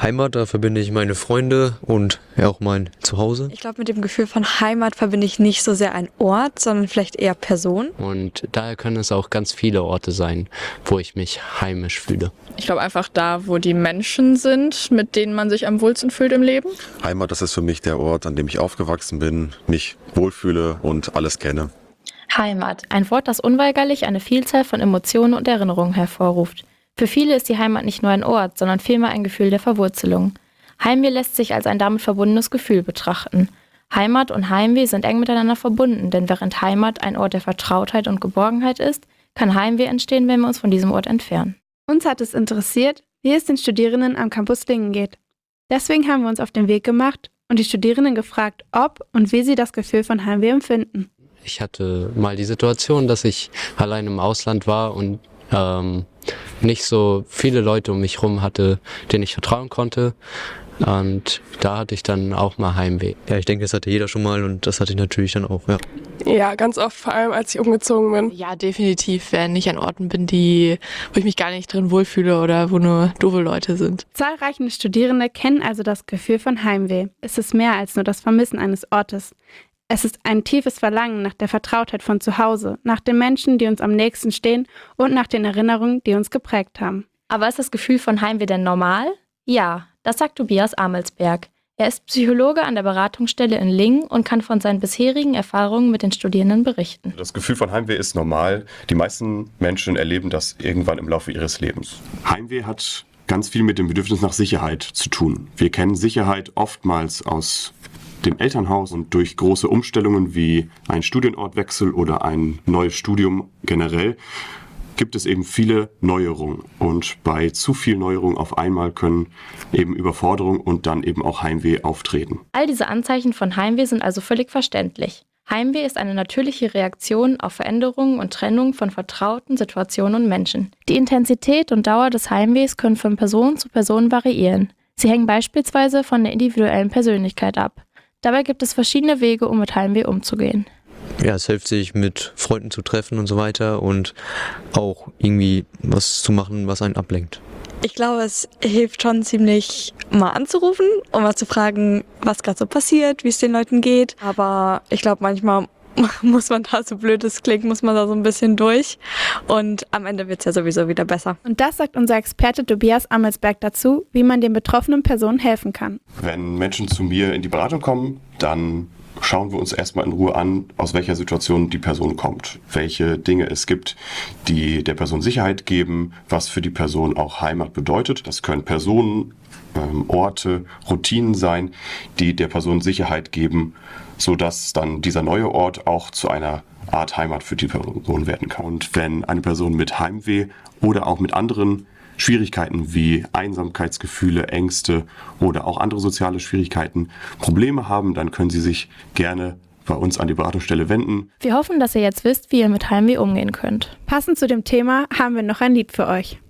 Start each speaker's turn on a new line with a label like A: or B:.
A: Heimat, da verbinde ich meine Freunde und ja auch mein Zuhause.
B: Ich glaube, mit dem Gefühl von Heimat verbinde ich nicht so sehr einen Ort, sondern vielleicht eher Person.
C: Und daher können es auch ganz viele Orte sein, wo ich mich heimisch fühle.
D: Ich glaube einfach da, wo die Menschen sind, mit denen man sich am wohlsten fühlt im Leben.
E: Heimat, das ist für mich der Ort, an dem ich aufgewachsen bin, mich wohlfühle und alles kenne.
F: Heimat, ein Wort, das unweigerlich eine Vielzahl von Emotionen und Erinnerungen hervorruft. Für viele ist die Heimat nicht nur ein Ort, sondern vielmehr ein Gefühl der Verwurzelung. Heimweh lässt sich als ein damit verbundenes Gefühl betrachten. Heimat und Heimweh sind eng miteinander verbunden, denn während Heimat ein Ort der Vertrautheit und Geborgenheit ist, kann Heimweh entstehen, wenn wir uns von diesem Ort entfernen.
G: Uns hat es interessiert, wie es den Studierenden am Campus Lingen geht. Deswegen haben wir uns auf den Weg gemacht und die Studierenden gefragt, ob und wie sie das Gefühl von Heimweh empfinden.
C: Ich hatte mal die Situation, dass ich allein im Ausland war und nicht so viele Leute um mich herum hatte, denen ich vertrauen konnte. Und da hatte ich dann auch mal Heimweh.
A: Ja, ich denke, das hatte jeder schon mal und das hatte ich natürlich dann auch, ja.
H: Ja, ganz oft, vor allem als ich umgezogen bin.
I: Ja, definitiv, wenn ich an Orten bin, wo ich mich gar nicht drin wohlfühle oder wo nur doofe Leute sind.
G: Zahlreiche Studierende kennen also das Gefühl von Heimweh. Es ist mehr als nur das Vermissen eines Ortes. Es ist ein tiefes Verlangen nach der Vertrautheit von zu Hause, nach den Menschen, die uns am nächsten stehen und nach den Erinnerungen, die uns geprägt haben.
F: Aber ist das Gefühl von Heimweh denn normal? Ja, das sagt Tobias Amelsberg. Er ist Psychologe an der Beratungsstelle in Lingen und kann von seinen bisherigen Erfahrungen mit den Studierenden berichten.
J: Das Gefühl von Heimweh ist normal. Die meisten Menschen erleben das irgendwann im Laufe ihres Lebens. Heimweh hat ganz viel mit dem Bedürfnis nach Sicherheit zu tun. Wir kennen Sicherheit oftmals aus dem Elternhaus und durch große Umstellungen wie ein Studienortwechsel oder ein neues Studium generell gibt es eben viele Neuerungen. Und bei zu viel Neuerungen auf einmal können eben Überforderung und dann eben auch Heimweh auftreten.
F: All diese Anzeichen von Heimweh sind also völlig verständlich. Heimweh ist eine natürliche Reaktion auf Veränderungen und Trennung von vertrauten Situationen und Menschen. Die Intensität und Dauer des Heimwehs können von Person zu Person variieren. Sie hängen beispielsweise von der individuellen Persönlichkeit ab. Dabei gibt es verschiedene Wege, um mit Heimweh umzugehen.
A: Ja, es hilft sich mit Freunden zu treffen und so weiter und auch irgendwie was zu machen, was einen ablenkt.
B: Ich glaube, es hilft schon ziemlich, mal anzurufen und mal zu fragen, was gerade so passiert, wie es den Leuten geht. Aber ich glaube, manchmal muss man da, so blöd es klingt, muss man da so ein bisschen durch. Und am Ende wird es ja sowieso wieder besser.
G: Und das sagt unser Experte Tobias Amelsberg dazu, wie man den betroffenen Personen helfen kann.
J: Wenn Menschen zu mir in die Beratung kommen, dann schauen wir uns erstmal in Ruhe an, aus welcher Situation die Person kommt, welche Dinge es gibt, die der Person Sicherheit geben, was für die Person auch Heimat bedeutet. Das können Personen, Orte, Routinen sein, die der Person Sicherheit geben, sodass dann dieser neue Ort auch zu einer Art Heimat für die Person werden kann. Und wenn eine Person mit Heimweh oder auch mit anderen Schwierigkeiten wie Einsamkeitsgefühle, Ängste oder auch andere soziale Schwierigkeiten Probleme haben, dann können Sie sich gerne bei uns an die Beratungsstelle wenden.
F: Wir hoffen, dass ihr jetzt wisst, wie ihr mit Heimweh umgehen könnt.
G: Passend zu dem Thema haben wir noch ein Lied für euch.